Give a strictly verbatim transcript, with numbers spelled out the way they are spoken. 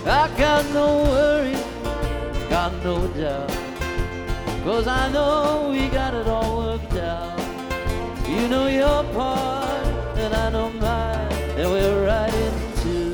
I got no worry, got no doubt, 'cause I know we got it all worked out. You know your part